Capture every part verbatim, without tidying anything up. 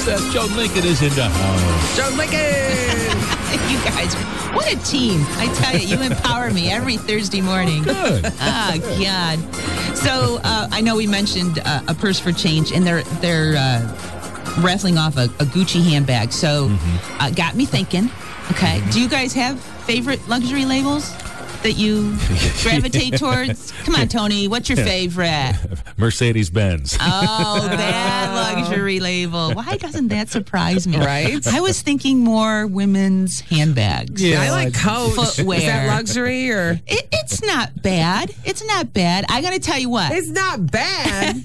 Who's that? Joan Lincoln is in the house. Joan Lincoln! You guys, what a team. I tell you, you empower me every Thursday morning. Good. Oh, God. So uh, I know we mentioned uh, a purse for change, and they're, they're uh, raffling off a, a Gucci handbag. So mm-hmm. uh, got me thinking, okay, mm-hmm. do you guys have favorite luxury labels that you gravitate towards? Come on, Tony. What's your favorite? Mercedes-Benz. Oh, that luxury label. Why doesn't that surprise me? Right? I was thinking more women's handbags. Yeah, I like Coach. Footwear. Is that luxury or? It, it's not bad. It's not bad. I got to tell you what. It's not bad.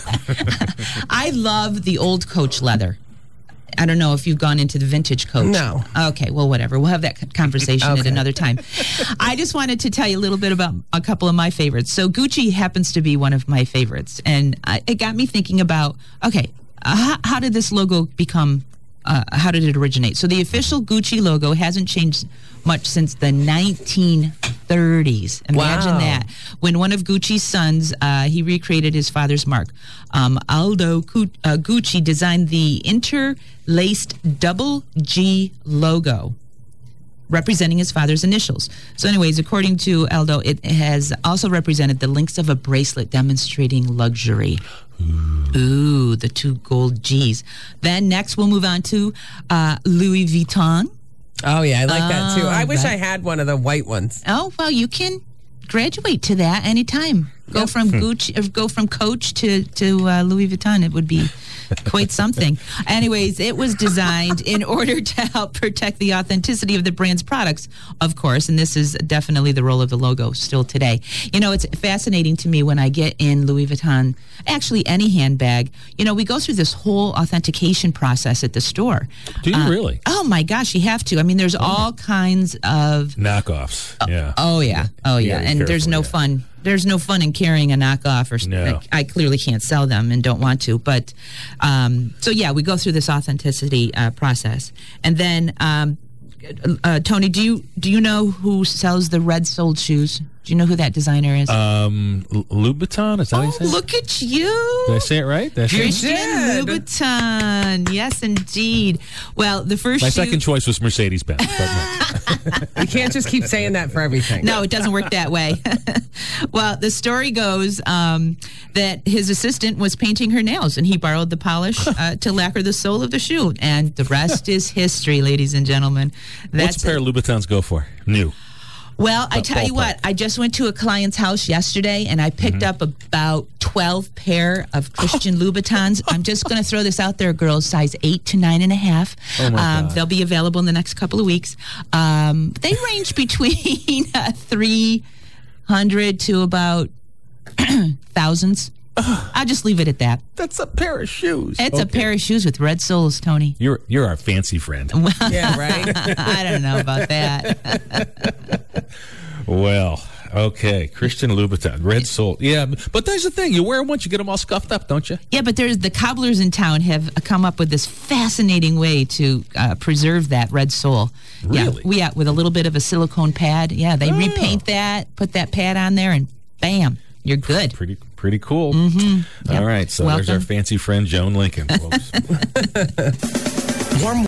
I love the old Coach leather. I don't know if you've gone into the vintage Coach. No. Okay, well, whatever. We'll have that conversation okay. at another time. I just wanted to tell you a little bit about a couple of my favorites. So Gucci happens to be one of my favorites. And I, it got me thinking about, okay, uh, how, how did this logo become, uh, how did it originate? So the official Gucci logo hasn't changed much since the nineteen thirties. Imagine wow. that. When one of Gucci's sons, uh, he recreated his father's mark. Um, Aldo uh, Gucci designed the interlaced double G logo representing his father's initials. So anyways, according to Aldo, it has also represented the links of a bracelet demonstrating luxury. Ooh, Ooh the two gold G's. Then next we'll move on to uh, Louis Vuitton. Oh, yeah, I like that, too. I wish that. I had one of the white ones. Oh, well, you can graduate to that anytime. Go from Gucci, or go from Coach to, to uh, Louis Vuitton. It would be quite something. Anyways, it was designed in order to help protect the authenticity of the brand's products, of course, and this is definitely the role of the logo still today. You know, it's fascinating to me when I get in Louis Vuitton, actually any handbag, you know, we go through this whole authentication process at the store. Do you uh, really? Oh, my gosh, you have to. I mean, there's oh. all kinds of... knockoffs, yeah. Oh, oh yeah. Oh, yeah. And careful, there's no yeah. fun... There's no fun in carrying a knockoff, or no. I, I clearly can't sell them and don't want to. But um, so yeah, we go through this authenticity uh, process, and then um, uh, Tony, do you do you know who sells the red-soled shoes? Do you know who that designer is? Um, Louboutin, is that oh, how you say it? Look at you! Did I say it right? Did I say Christian it? Louboutin, yes, indeed. Well, the first my shoe- second choice was Mercedes-Benz, but no. You can't just keep saying that for everything. No, it doesn't work that way. Well, the story goes um, that his assistant was painting her nails, and he borrowed the polish uh, to lacquer the sole of the shoe, and the rest is history, ladies and gentlemen. That's What's a pair of Louboutins go for? New. Well, I tell you what, I just went to a client's house yesterday, and I picked mm-hmm. up about twelve pair of Christian Louboutins. I'm just going to throw this out there, girls, size eight to nine and a half. Oh my um, God. They'll be available in the next couple of weeks. Um, they range between uh, three hundred to about thousands. I'll just leave it at that. That's a pair of shoes. It's okay. a pair of shoes with red soles, Tony. You're you're our fancy friend. Yeah, right? I don't know about that. Well, okay. Christian Louboutin, red sole. Yeah, but there's the thing. You wear them once, you get them all scuffed up, don't you? Yeah, but there's the cobblers in town have come up with this fascinating way to uh, preserve that red sole. Really? Yeah, yeah, with a little bit of a silicone pad. Yeah, they oh. repaint that, put that pad on there, and bam, you're good. Pretty pretty cool. Mm-hmm. Yep. All right, so Welcome. there's our fancy friend, Joan Lincoln, folks. Warm